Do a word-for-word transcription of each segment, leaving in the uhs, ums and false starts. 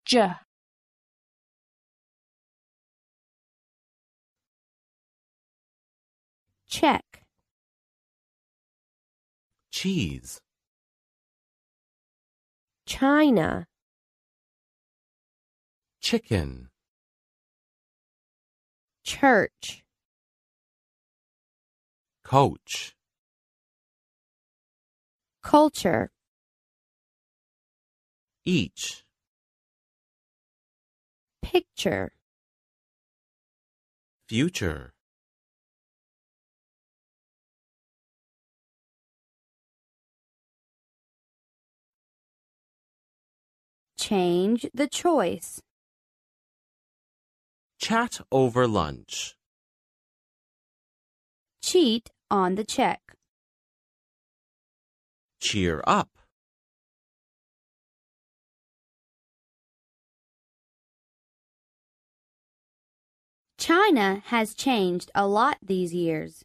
J. Check. Cheese. China. Chicken. Church. Coach. Culture. Each. Picture. Future. Change the choice. Chat over lunch. Cheat on the check. Cheer up. China has changed a lot these years.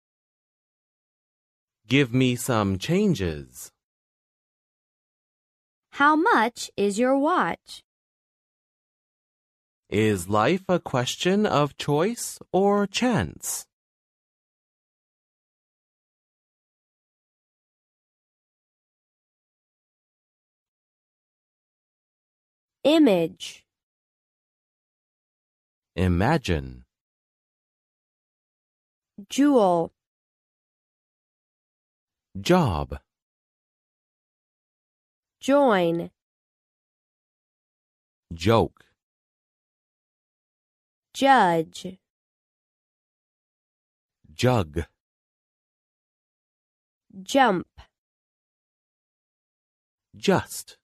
Give me some changes. How much is your watch? Is life a question of choice or chance? Image. Imagine. Jewel. Job. Join. Joke. Judge. Jug. Jump. Just.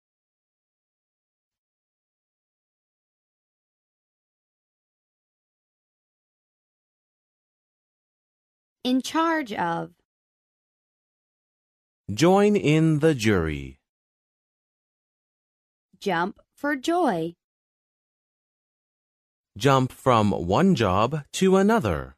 In charge of. Join in the jury. Jump for joy. Jump from one job to another.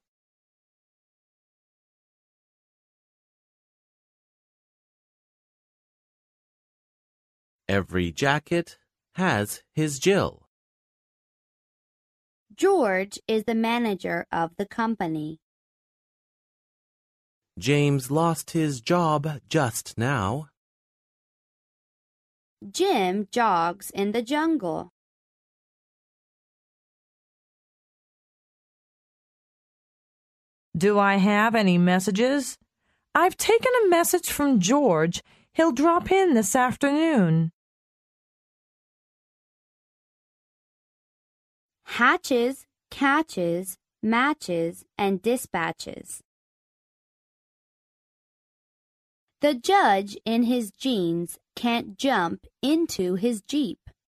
Every jacket has his Jill. George is the manager of the company. James lost his job just now. Jim jogs in the jungle. Do I have any messages? I've taken a message from George. He'll drop in this afternoon. Hatches, catches, matches, and dispatches. The judge in his jeans can't jump into his Jeep.